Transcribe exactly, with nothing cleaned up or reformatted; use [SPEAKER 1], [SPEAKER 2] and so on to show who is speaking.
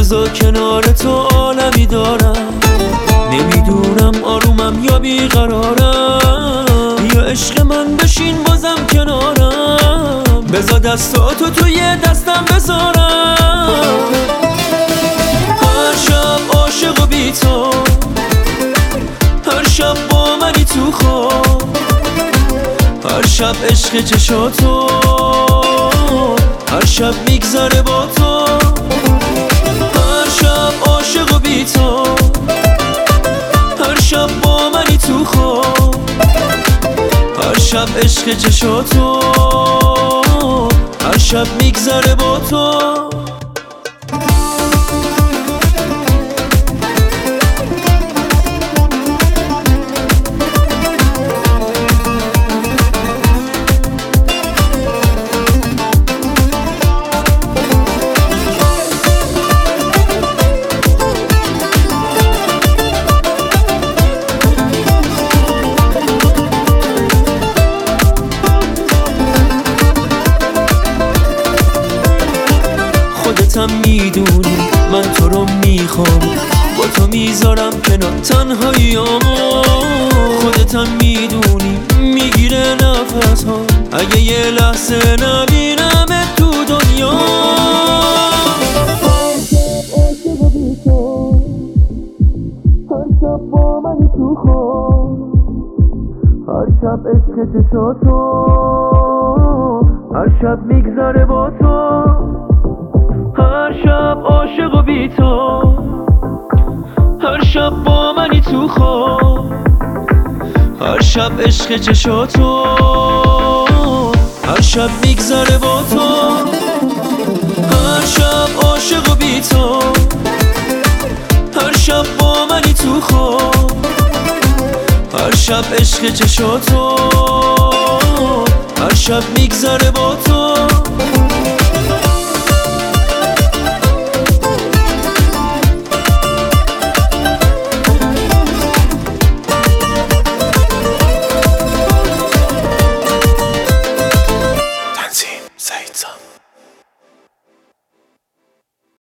[SPEAKER 1] بذار کنار تو عالمی دارم، نمیدونم آرومم یا بیقرارم. یا عشق من بشین بازم کنارم، بذار دستاتو توی دستم بذارم. هر شب عاشق و بی تو، هر شب با منی تو خواب، هر شب عشق چشاتو، هر شب میگذره با تو. هر شب عاشق و بی تو، هر شب با منی تو خواب، هر شب عشق چشاتو، هر شب میگذره با تو. خودتم میدونی من تو رو میخوام، با تو میذارم کنار تنهاییامو. خودتم میدونی میگیره نفس ها اگه یه لحظه نبینم تو دنیا. هر شب با منی تو خواب، هر شب عشق چشاتو، هر شب میگذره با تو. هر شب عاشق و بی تو، هر شب با منی تو خواب، هر شب عشق چشاتو، هر شب میگذره با تو. هر شب عاشق و بی تو، هر شب با منی تو خواب، هر شب عشق چشاتو، هر شب میگذره با تو.